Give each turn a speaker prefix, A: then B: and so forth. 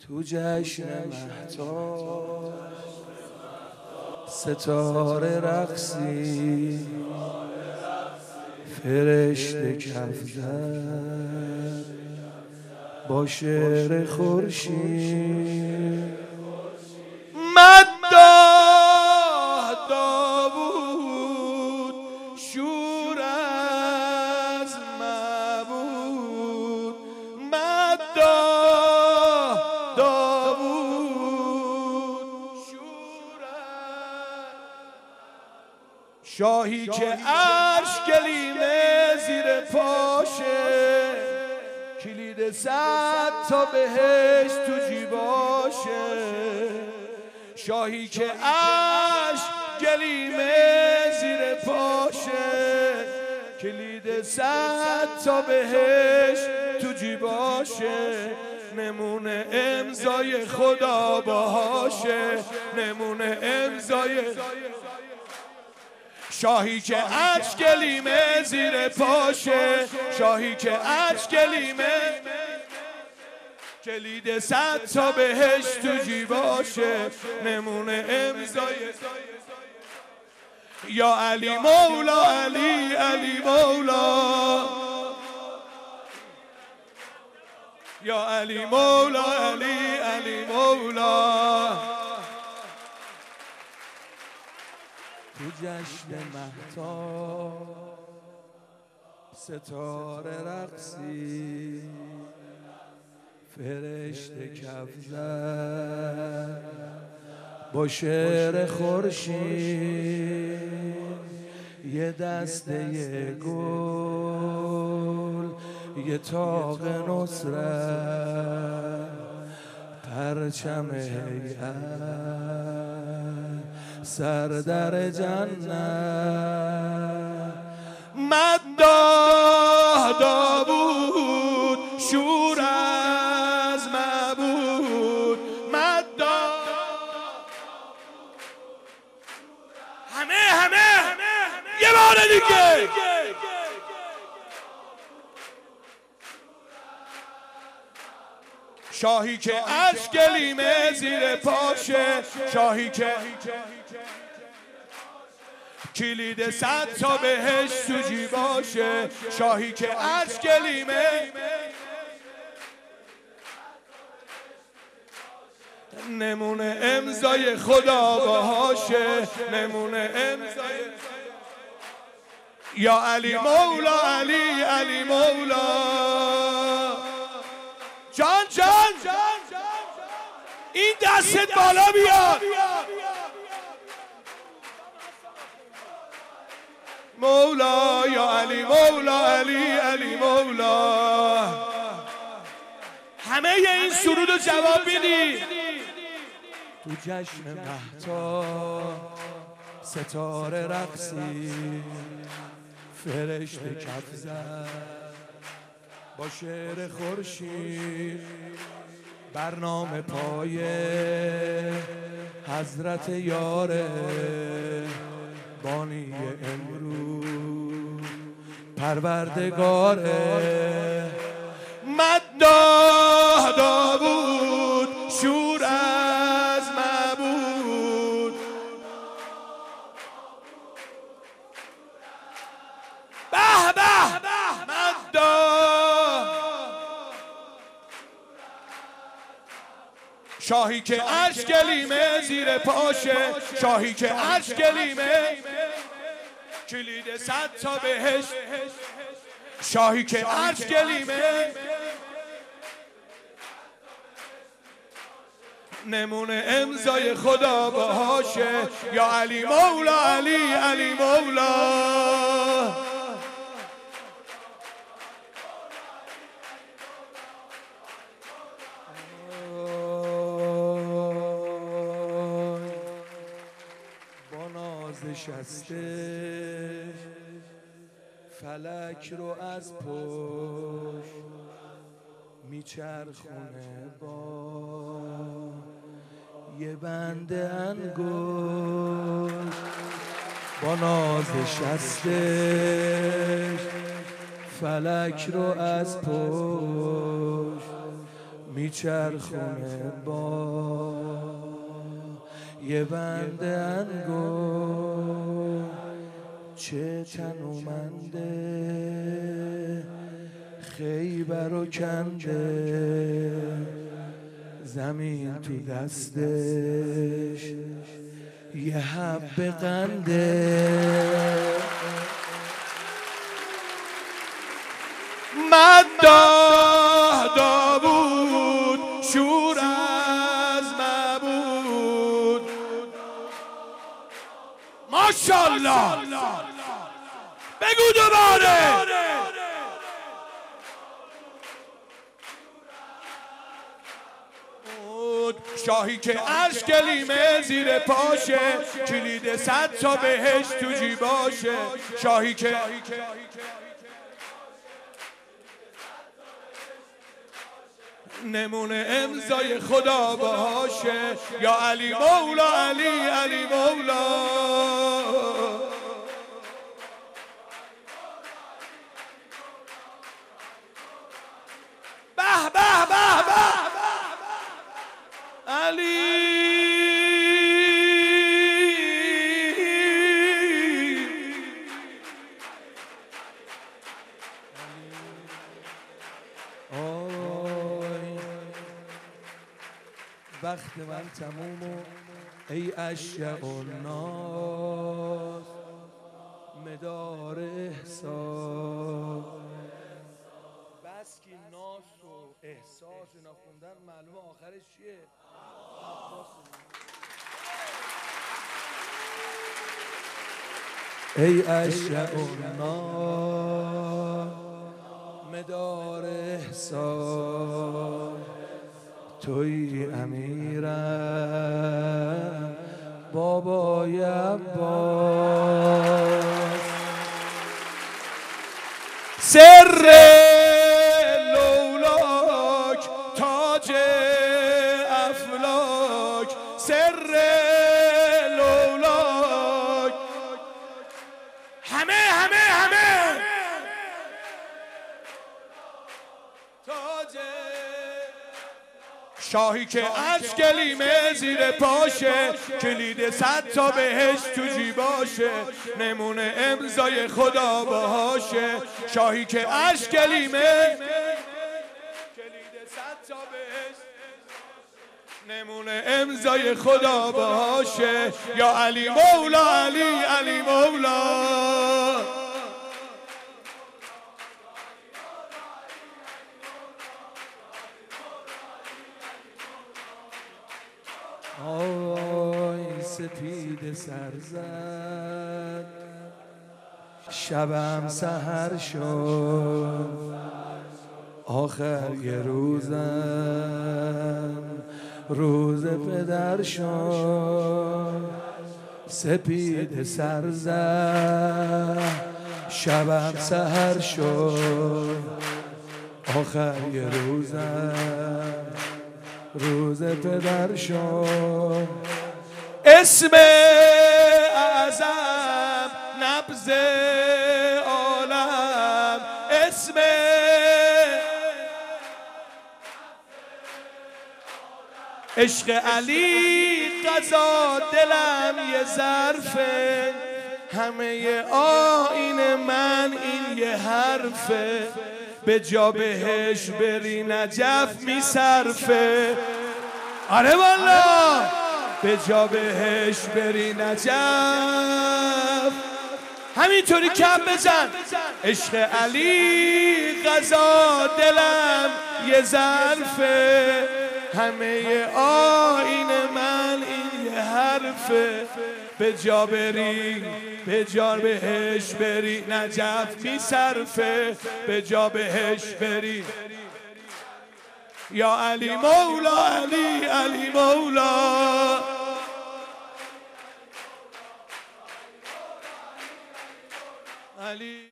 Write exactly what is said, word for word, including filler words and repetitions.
A: تو جشن مهتاب ستاره رقصی، فرشته کف زد با شعر خورشید. مداح داوود شور از معبود، مداح داوود شور از شاهی که عرش گلیمه زیر پاشه، کلید صد تا بهشت تو جیباشه. شاهی که عرش گلیمه زیر پاشه، کلید صد تا بهشت تو جیباشه. نمونه امضای خدا باهاشه، نمونه امضای شاهی که عرش گلیمه زیر پاشه، شاهی که عرش گلیمه کلید صد تا بهشت تو جیباشه. نمونه امضای یا علی مولا، علی علی مولا، یا علی مولا، علی علی مولا. تو جشن مهتاب ستاره رقصی، فرشته کف زد با شعر خورشید. یه دسته یه گل، یه تاق نصرت، پرچم هیئت، سر در جنت. مداح داوود شور از معبود، مداح همه همه یه بار دیگه. شاهی که عرش گلیمه زیر پاشه، شاهی که کلید صد تا بهشت تو جیباشه. شاهی که عرش گلیمه نمونه امضای خدا باهاشه، نمونه امضای یا علی مولا، علی علی مولا. جان جان این دستت بالا بیاد. مولا یا علی مولا، علی علی مولا. همه این سرود رو جواب میدی. تو جشن مهتاب ستاره رقصی، فرشته کف زد با شعر خورشید. برنامه پای حضرت یاره، بانی امروز پروردگاره. مداح داوود شور از معبود، به به مداح شاهی که عرش گلیمه زیر پاشه، شاهی که عرش گلیمه کلید صد تا بهشت. شاهی که عرش گلیمه نمونه امضای خدا باهاشه. یا علی مولا، علی علی مولا. نشسته فلک رو از پشت میچرخونه با یه بند انگشت. با ناز شستش فلک رو از پشت میچرخونه با یه بند انگور، چه تنومنده خیبر و کنده، زمین تو دستش یه حب قنده. مداح داوود شور از معبود، ماشاءالله بگو دوباره. شاهی که عرش گلیمه زیر پاشه، کلید صد تا بهشت تو جیباشه. شاهی که نمونه امضای خدا باشه. یا علی مولا علی علی مولا. به به به به علی. وقت من تموم و ای اشیاء الناس مدار احساس. بس که ناس و احساس اینا خوندن معلومه آخرش چیه؟ ای اشیاء الناس مدار احساس، توی امیرم بابای عباس. سر لولاک تاج افلاک، سر لولاک همه همه همه تاج. شاهی که عرش گلیمه زیر پاشه، کلید صد تا بهشت تو جیباشه، نمونه امضای خدا باهاشه. شاهی که عرش گلیمه کلید صد تا بهشت، نمونه امضای خدا باهاشه. یا علی مولا علی علی مولا. آی سپید سرزد شبم سحر شد، آخر یه روزم روز پدر شد. سپید سرزد شبم سحر شد، آخر یه روزم روز پدر شد. اسم اعظم نبض عالم، اسم عشق علی قضا دلم یه ظرفه، همه آیین من این یه حرفه، به جا بهش بری نجف میصرفه. آره والا به جا بهش بری نجف. همینطوری کم بزن. عشق علی قضا دلم یه ظرفه، همه آیین من این یه حرفه، به جا بری به جا بهش بری نجف میصرفه، به جا بهش بری. یا علی مولا علی علی مولا. علی